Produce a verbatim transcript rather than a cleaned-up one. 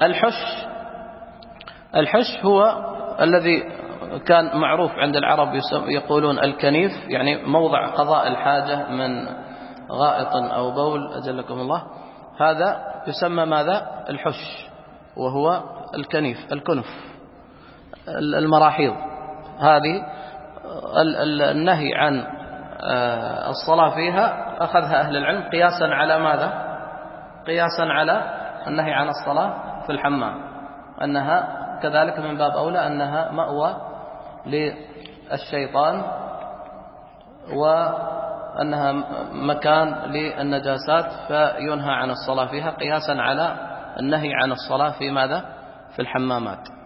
الحش الحش هو الذي كان معروف عند العرب يقولون الكنيف، يعني موضع قضاء الحاجة من غائط أو بول أجلكم الله، هذا يسمى ماذا؟ الحش، وهو الكنيف الكنف المراحيض. هذه النهي عن الصلاة فيها أخذها أهل العلم قياسا على ماذا؟ قياسا على النهي عن الصلاة في الحمام، أنها كذلك من باب أولى أنها مأوى للشيطان، وأنها مكان للنجاسات، فينهى عن الصلاة فيها قياسا على النهي عن الصلاة في ماذا؟ في الحمامات.